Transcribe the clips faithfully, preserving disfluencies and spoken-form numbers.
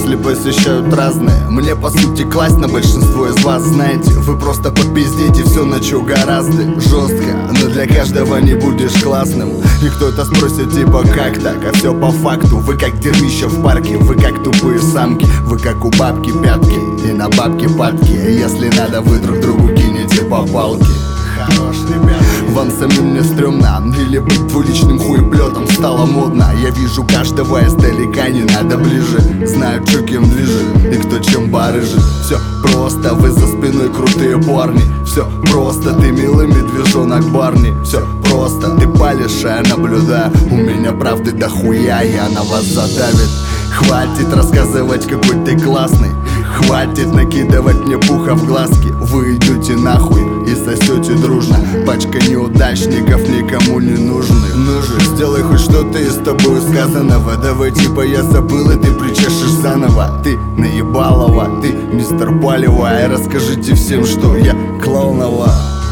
мысли посещают разные. Мне по сути класть на большинство из вас. Знаете, вы просто попиздите все на чё гораздо. Жестко, но для каждого не будешь классным. И кто-то спросит типа как так, а все по факту. Вы как дерьмища в парке, вы как тупые самки. Вы как у бабки пятки и на бабки падки. Если надо, вы друг другу кинете по палке. Хорош, ребят. Вам самим не стрёмно или быть двуличным хуеплетом стало модно. Я вижу каждого издалека, не надо ближе. Знаю, чё кем движет и кто чем барыжит. Все просто, вы за спиной крутые парни. Все просто, ты милый медвежонок Барни. Все просто, ты палишь, а я наблюдаю. У меня правды дохуя, я на вас задавит. Хватит рассказывать, какой ты классный. Хватит накидывать мне пуха в глазки. Вы идете нахуй и сосете дружно. Пачка неудачников никому не нужны. Ну же, сделай хоть что-то из тобой сказанного. Давай типа я забыл, и ты причешешь заново. Ты наебалова, ты мистер Палева. И расскажите всем, что я клоунова.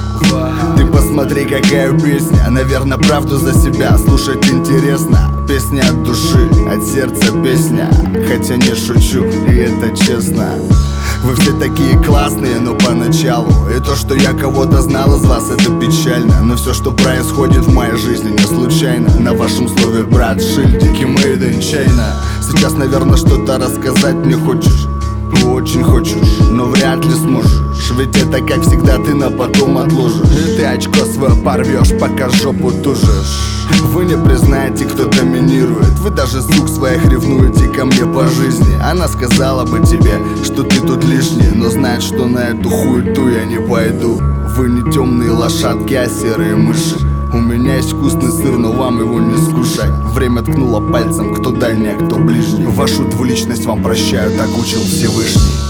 Ты посмотри, какая песня. Наверное, правду за себя слушать интересно. Песня от души, от сердца песня. Хотя не шучу, и это честно. Вы все такие классные, но поначалу. И то, что я кого-то знал из вас, это печально. Но все, что происходит в моей жизни, не случайно. На вашем слове, брат, шильдики made in China. Сейчас, наверное, что-то рассказать мне хочешь. Очень хочешь, но вряд ли сможешь. Ведь это, как всегда, ты на потом отложишь. И ты очко свое порвешь, пока жопу тужишь. Вы не признаете, кто доминирует. Вы даже сук своих ревнуете ко мне по жизни. Она сказала бы тебе, что ты тут лишний, но знает, что на эту хуету я не пойду. Вы не темные лошадки, а серые мыши. У меня есть вкусный сыр, но вам его не скушать. Время ткнуло пальцем, кто дальний, а кто ближний. Вашу двуличность вам прощаю, так учил Всевышний.